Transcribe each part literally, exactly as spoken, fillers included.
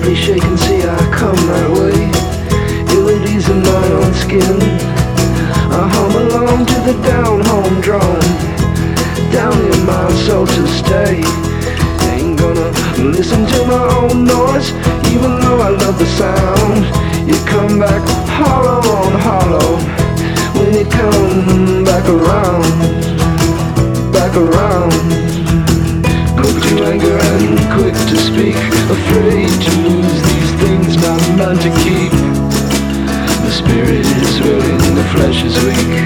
They shake and see I come that way. Ill at ease in my own skin. I hum along to the down home drum. Down in my soul to stay. Ain't gonna listen to my own noise, even though I love the sound. You come back hollow on hollow when you come back around, back around. Quick to anger and quick to speak, afraid to lose these things not meant to keep. The spirit is willing, the flesh is weak.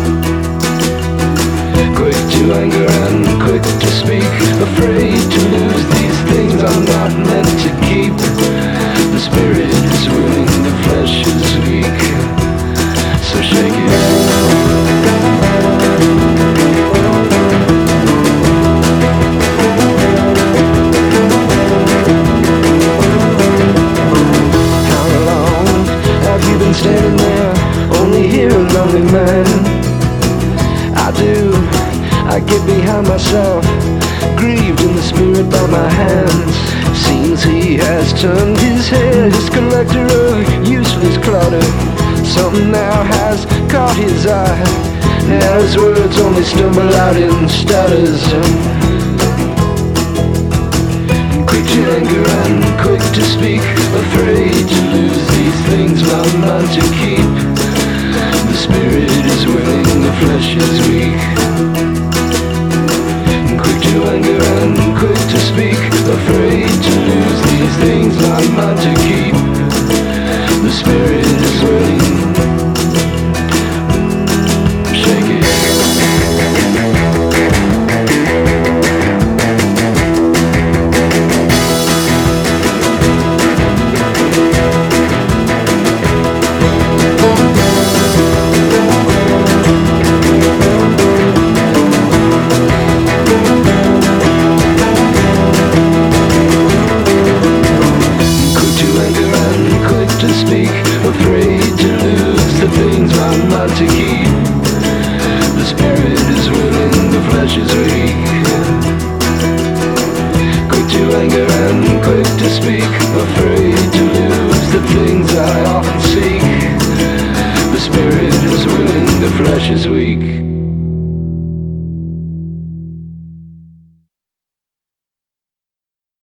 Quick to anger and quick to speak, afraid to lose these things I'm not meant to keep. The spirit is willing, the flesh is weak. So shake it. Standing there, only here a lonely man. I do, I get behind myself, grieved in the spirit by my hands. Seems he has turned his head, his collector of useless clutter. Something now has caught his eye, now his words only stumble out in stutters. Quick to anger and quick to speak, afraid to lose these things not meant to keep. The spirit is willing, the flesh is weak. Quick to anger and quick to speak, afraid to lose these things not meant to keep. The spirit is willing. Shake it. Afraid to lose the things I'm not to keep. The spirit is willing, the flesh is weak. Quick to anger and quick to speak, afraid